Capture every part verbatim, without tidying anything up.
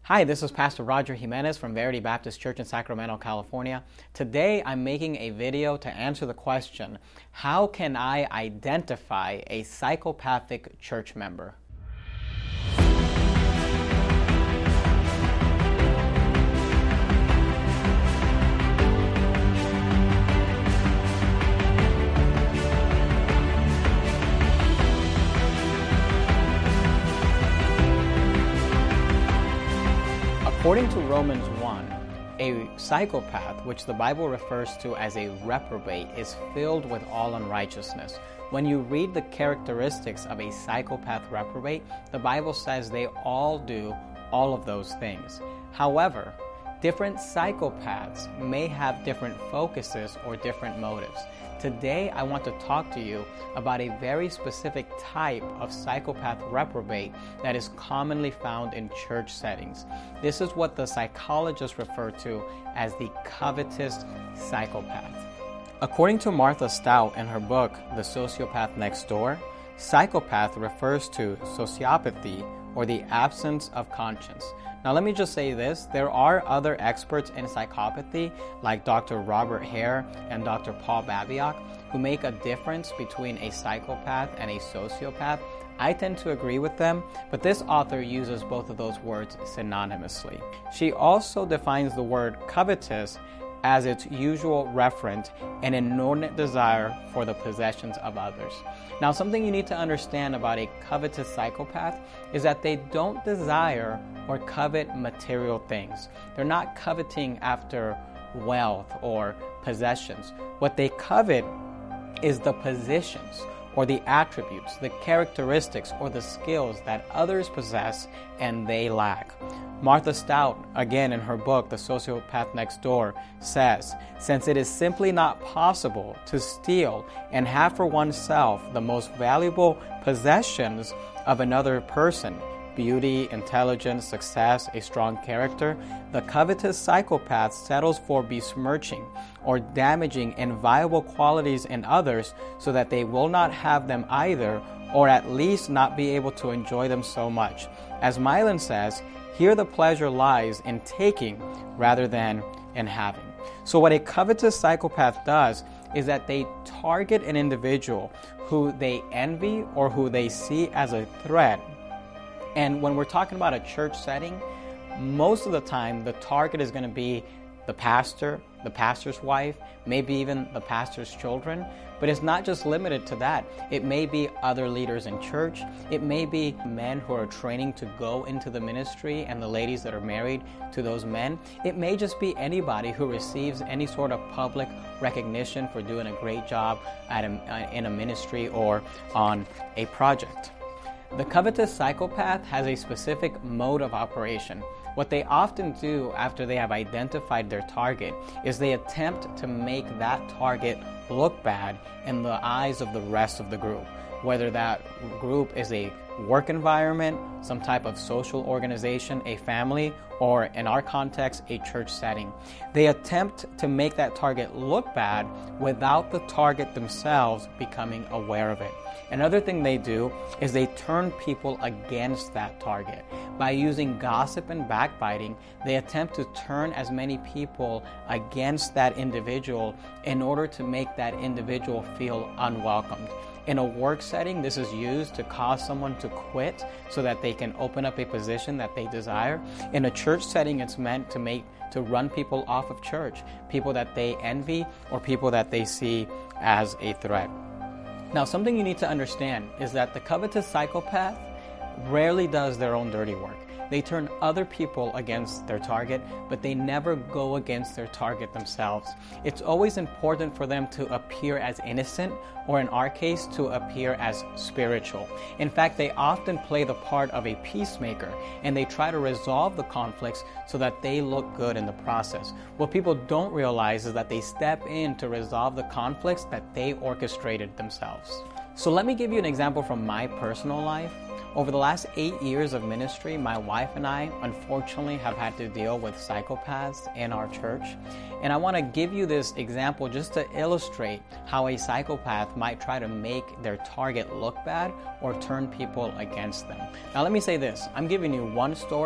Hi, this is Pastor Roger Jimenez from Verity Baptist Church in Sacramento, California. Today I'm making a video to answer the question, how can I identify a psychopathic church member? According to Romans one, a psychopath, which the Bible refers to as a reprobate, is filled with all unrighteousness. When you read the characteristics of a psychopath reprobate, the Bible says they all do all of those things. However, different psychopaths may have different focuses or different motives. Today, I want to talk to you about a very specific type of psychopath reprobate that is commonly found in church settings. This is what the psychologists refer to as the covetous psychopath. According to Martha Stout in her book, The Sociopath Next Door, psychopath refers to sociopathy or the absence of conscience. Now let me just say this, there are other experts in psychopathy like Doctor Robert Hare and Doctor Paul Babiak who make a difference between a psychopath and a sociopath. I tend to agree with them, but this author uses both of those words synonymously. She also defines the word covetous as its usual referent, an inordinate desire for the possessions of others. Now, something you need to understand about a covetous psychopath is that they don't desire or covet material things. They're not coveting after wealth or possessions. What they covet is the positions or the attributes, the characteristics or the skills that others possess and they lack. Martha Stout, again in her book, The Sociopath Next Door, says, since it is simply not possible to steal and have for oneself the most valuable possessions of another person, beauty, intelligence, success, a strong character, the covetous psychopath settles for besmirching or damaging inviolable qualities in others so that they will not have them either, or at least not be able to enjoy them so much. As Mylan says, here the pleasure lies in taking rather than in having. So what a covetous psychopath does is that they target an individual who they envy or who they see as a threat. And when we're talking about a church setting, most of the time the target is going to be the pastor, the pastor's wife, maybe even the pastor's children. But it's not just limited to that. It may be other leaders in church. It may be men who are training to go into the ministry and the ladies that are married to those men. It may just be anybody who receives any sort of public recognition for doing a great job at a, in a ministry or on a project. The covetous psychopath has a specific mode of operation. What they often do after they have identified their target is they attempt to make that target look bad in the eyes of the rest of the group, whether that group is a work environment, some type of social organization, a family, or in our context, a church setting. They attempt to make that target look bad without the target themselves becoming aware of it. Another thing they do is they turn people against that target. By using gossip and backbiting, they attempt to turn as many people against that individual in order to make that individual feel unwelcomed. In a work setting, this is used to cause someone to quit so that they can open up a position that they desire. In a church setting, it's meant to make to run people off of church, people that they envy or people that they see as a threat. Now, something you need to understand is that the covetous psychopath rarely does their own dirty work. They turn other people against their target, but they never go against their target themselves. It's always important for them to appear as innocent, or in our case, to appear as spiritual. In fact, they often play the part of a peacemaker, and they try to resolve the conflicts so that they look good in the process. What people don't realize is that they step in to resolve the conflicts that they orchestrated themselves. So let me give you an example from my personal life. Over the last eight years of ministry, my wife and I, unfortunately, have had to deal with psychopaths in our church. And I want to give you this example just to illustrate how a psychopath might try to make their target look bad or turn people against them. Now, let me say this. I'm giving you one story,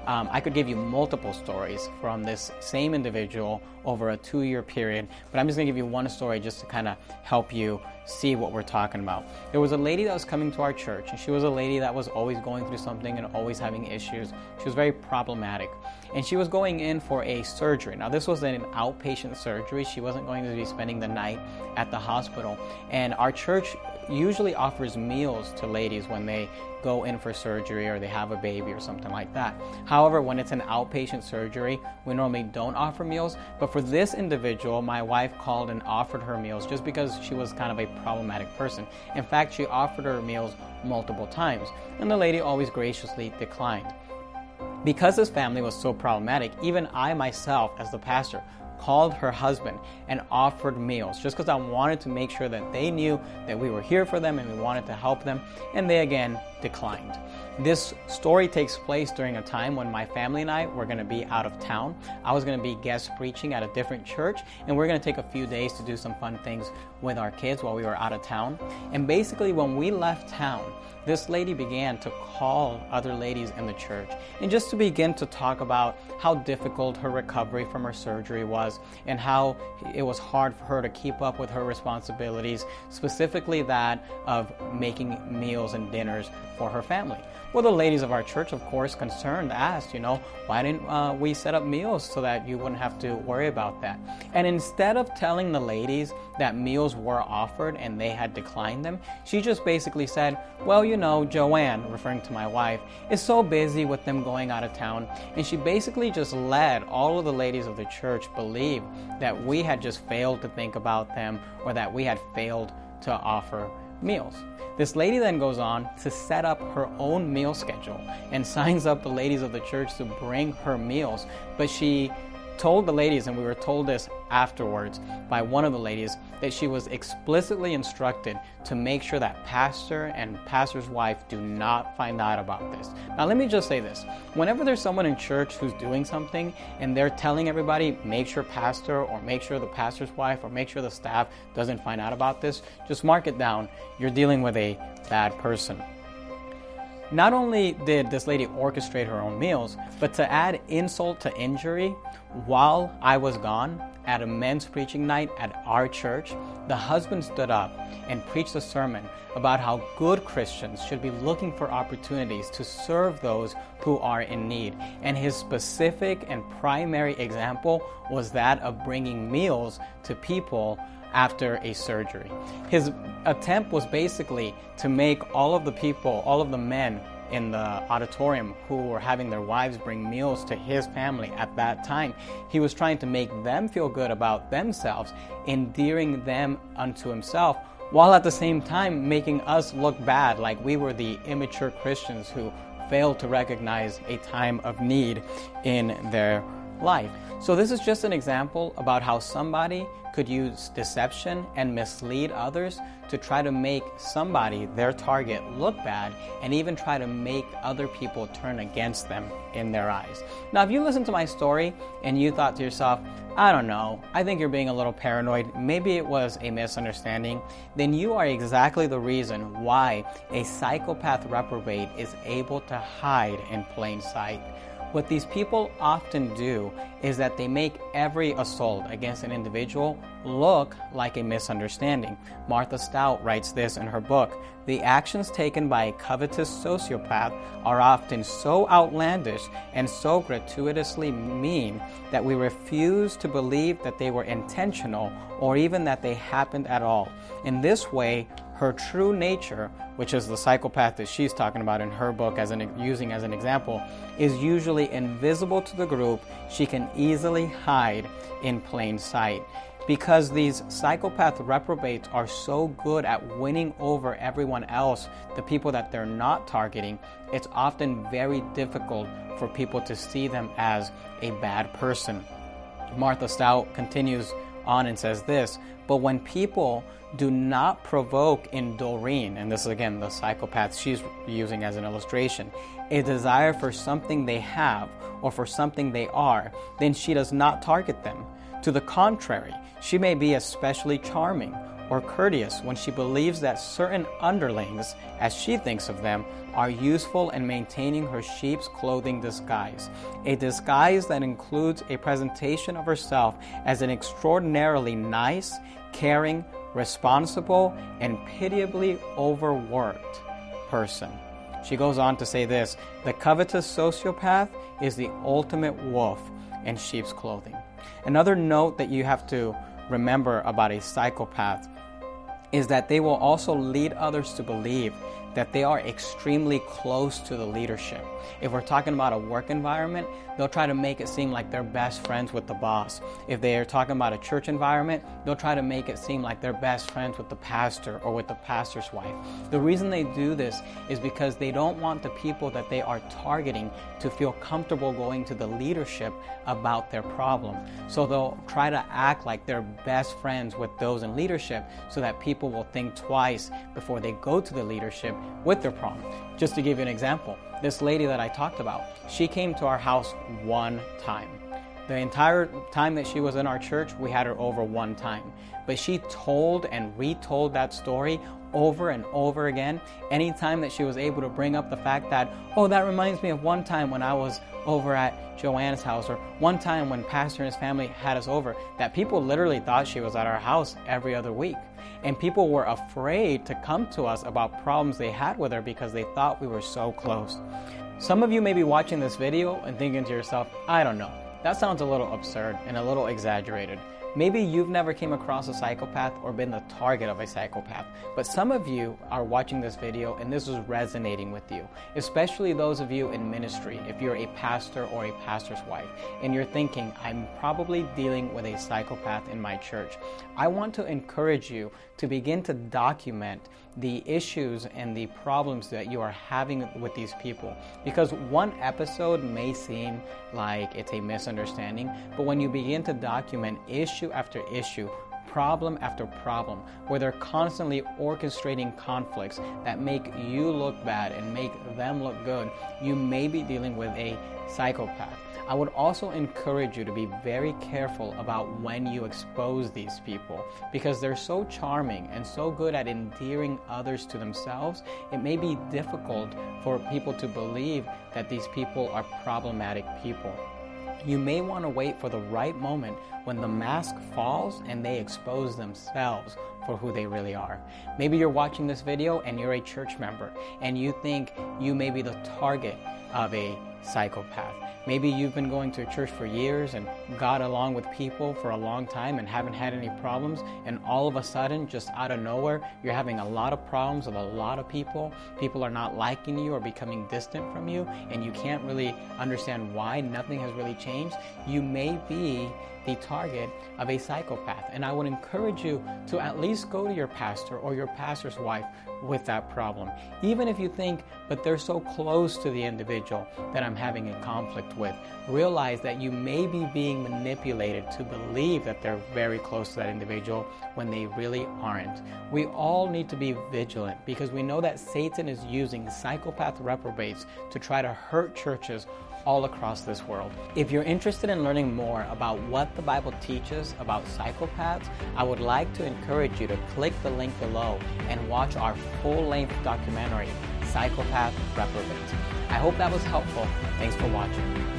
Um, I could give you multiple stories from this same individual over a two-year period, but I'm just going to give you one story just to kind of help you see what we're talking about. There was a lady that was coming to our church, and she was a lady that was always going through something and always having issues. She was very problematic, and she was going in for a surgery. Now, this was an outpatient surgery. She wasn't going to be spending the night at the hospital, and our church usually offers meals to ladies when they go in for surgery or they have a baby or something like that. However, when it's an outpatient surgery, we normally don't offer meals. But for this individual, my wife called and offered her meals just because she was kind of a problematic person. In fact, she offered her meals multiple times, and the lady always graciously declined. Because this family was so problematic, even I myself, as the pastor, called her husband and offered meals just because I wanted to make sure that they knew that we were here for them and we wanted to help them, and they again declined. This story takes place during a time when my family and I were going to be out of town. I was going to be guest preaching at a different church, and we're going to take a few days to do some fun things with our kids while we were out of town. And basically, when we left town, this lady began to call other ladies in the church and just to begin to talk about how difficult her recovery from her surgery was and how it was hard for her to keep up with her responsibilities, specifically that of making meals and dinners for her family. Well, the ladies of our church, of course, concerned, asked, you know, why didn't uh, we set up meals so that you wouldn't have to worry about that? And instead of telling the ladies that meals were offered and they had declined them, she just basically said, well, you know, Joanne, referring to my wife, is so busy with them going out of town. And she basically just led all of the ladies of the church believe that we had just failed to think about them or that we had failed to offer meals. This lady then goes on to set up her own meal schedule and signs up the ladies of the church to bring her meals. But she told the ladies, and we were told this afterwards by one of the ladies, that she was explicitly instructed to make sure that pastor and pastor's wife do not find out about this. Now, let me just say this. Whenever there's someone in church who's doing something and they're telling everybody, make sure pastor or make sure the pastor's wife or make sure the staff doesn't find out about this, just mark it down. You're dealing with a bad person. Not only did this lady orchestrate her own meals, but to add insult to injury, while I was gone at a men's preaching night at our church, the husband stood up and preached a sermon about how good Christians should be looking for opportunities to serve those who are in need. And his specific and primary example was that of bringing meals to people after a surgery. His attempt was basically to make all of the people, all of the men in the auditorium who were having their wives bring meals to his family at that time, he was trying to make them feel good about themselves, endearing them unto himself, while at the same time making us look bad, like we were the immature Christians who failed to recognize a time of need in their life. So this is just an example about how somebody could use deception and mislead others to try to make somebody, their target, look bad and even try to make other people turn against them in their eyes. Now, if you listen to my story and you thought to yourself, I don't know, I think you're being a little paranoid, maybe it was a misunderstanding, then you are exactly the reason why a psychopath reprobate is able to hide in plain sight. What these people often do is that they make every assault against an individual look like a misunderstanding. Martha Stout writes this in her book. The actions taken by a covetous sociopath are often so outlandish and so gratuitously mean that we refuse to believe that they were intentional or even that they happened at all. In this way, her true nature, which is the psychopath that she's talking about in her book as an, using as an example, is usually invisible to the group. She can easily hide in plain sight. Because these psychopath reprobates are so good at winning over everyone else, the people that they're not targeting, it's often very difficult for people to see them as a bad person. Martha Stout continues on and says this, but when people do not provoke in Doreen, and this is again the psychopath she's using as an illustration, a desire for something they have or for something they are, then she does not target them. To the contrary, she may be especially charming or courteous when she believes that certain underlings, as she thinks of them, are useful in maintaining her sheep's clothing disguise, a disguise that includes a presentation of herself as an extraordinarily nice, caring, responsible, and pitiably overworked person. She goes on to say this: the covetous sociopath is the ultimate wolf in sheep's clothing. Another note that you have to remember about a psychopath is that they will also lead others to believe that they are extremely close to the leadership. If we're talking about a work environment, they'll try to make it seem like they're best friends with the boss. If they're talking about a church environment, they'll try to make it seem like they're best friends with the pastor or with the pastor's wife. The reason they do this is because they don't want the people that they are targeting to feel comfortable going to the leadership about their problem. So they'll try to act like they're best friends with those in leadership so that people will think twice before they go to the leadership with their problem. Just to give you an example, this lady that I talked about, she came to our house one time. The entire time that she was in our church, we had her over one time. But she told and retold that story over and over again. Anytime that she was able to bring up the fact that, oh, that reminds me of one time when I was over at Joanne's house, or one time when Pastor and his family had us over, that people literally thought she was at our house every other week. And people were afraid to come to us about problems they had with her because they thought we were so close. Some of you may be watching this video and thinking to yourself, I don't know, that sounds a little absurd and a little exaggerated. Maybe you've never came across a psychopath or been the target of a psychopath, but some of you are watching this video and this is resonating with you, especially those of you in ministry. If you're a pastor or a pastor's wife and you're thinking, I'm probably dealing with a psychopath in my church, I want to encourage you to begin to document the issues and the problems that you are having with these people. Because one episode may seem like it's a misunderstanding, but when you begin to document issue after issue, problem after problem, where they're constantly orchestrating conflicts that make you look bad and make them look good, you may be dealing with a psychopath. I would also encourage you to be very careful about when you expose these people, because they're so charming and so good at endearing others to themselves. It may be difficult for people to believe that these people are problematic people. You may want to wait for the right moment when the mask falls and they expose themselves for who they really are. Maybe you're watching this video and you're a church member and you think you may be the target of a psychopath. Maybe you've been going to a church for years and got along with people for a long time and haven't had any problems, and all of a sudden, just out of nowhere, you're having a lot of problems with a lot of people. People are not liking you or becoming distant from you, and you can't really understand why. Nothing has really changed. You may be the target of a psychopath, and I would encourage you to at least go to your pastor or your pastor's wife with that problem. Even if you think, but they're so close to the individual that I'm having a conflict with, realize that you may be being manipulated to believe that they're very close to that individual when they really aren't. We all need to be vigilant because we know that Satan is using psychopath reprobates to try to hurt churches all across this world. If you're interested in learning more about what the Bible teaches about psychopaths, I would like to encourage you to click the link below and watch our full-length documentary, Psychopath Reprobates. I hope that was helpful. Thanks for watching.